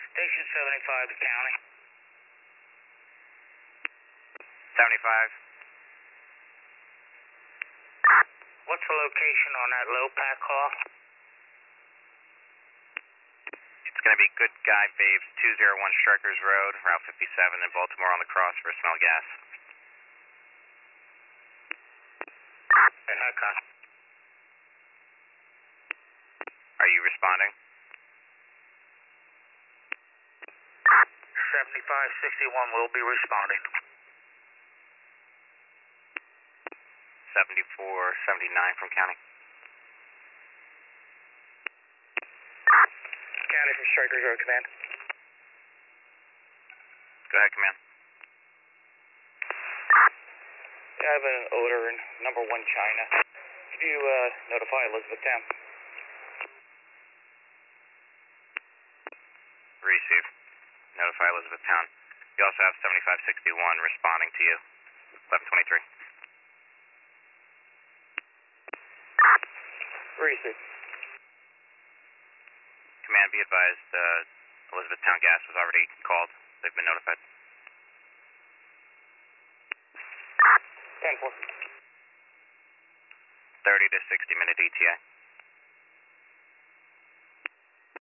Station 75 to county. 75. What's the location on that low pack call? It's going to be Good Guy Babes, 201 Strikers Road, Route 57 in Baltimore on the cross for smell gas. Hey, hi, Con. Are you responding? 7561 will be responding. 7479 from county. County from Strikers Road, command. Go ahead, command. I have an odor in number 1 China. Could you notify Elizabethtown? Receive. Notify Elizabethtown. You also have 7561 responding to you. 1123. Receive. Command, be advised, Elizabethtown Gas was already called. They've been notified. 10-4. 30 to 60 minute ETA.